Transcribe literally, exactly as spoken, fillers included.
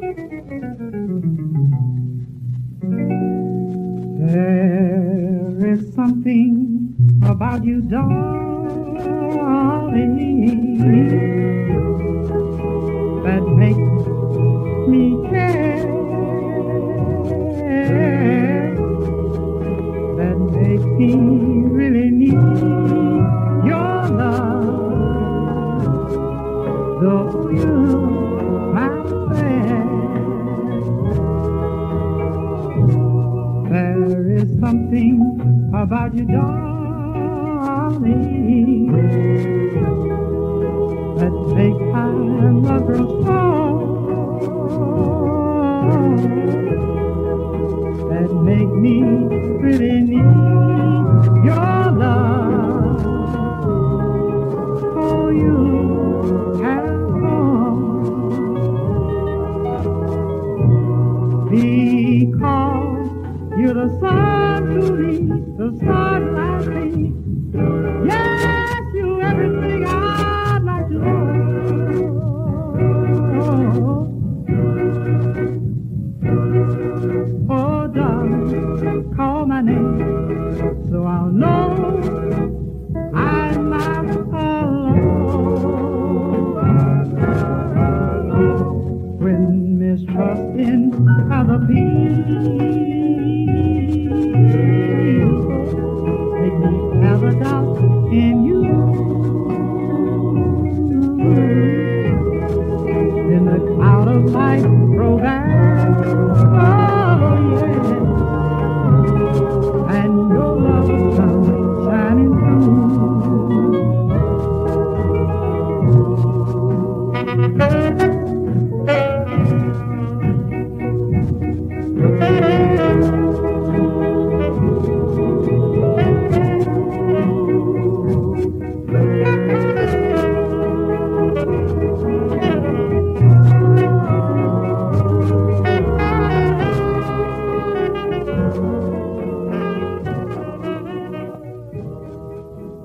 There is something about you, darling, that makes me care, that makes me really need your love. Though you, my friend, there is something about you, darling, that makes my love grow strong, that make me really need your love. Oh, you have gone because you're the sun to me, the sunlight to me. Yes, you're everything I'd like to know. Oh, darling, call my name so I'll know I'm not alone. When mistrust in other people make me have a doubt in you, then the cloud of light grows back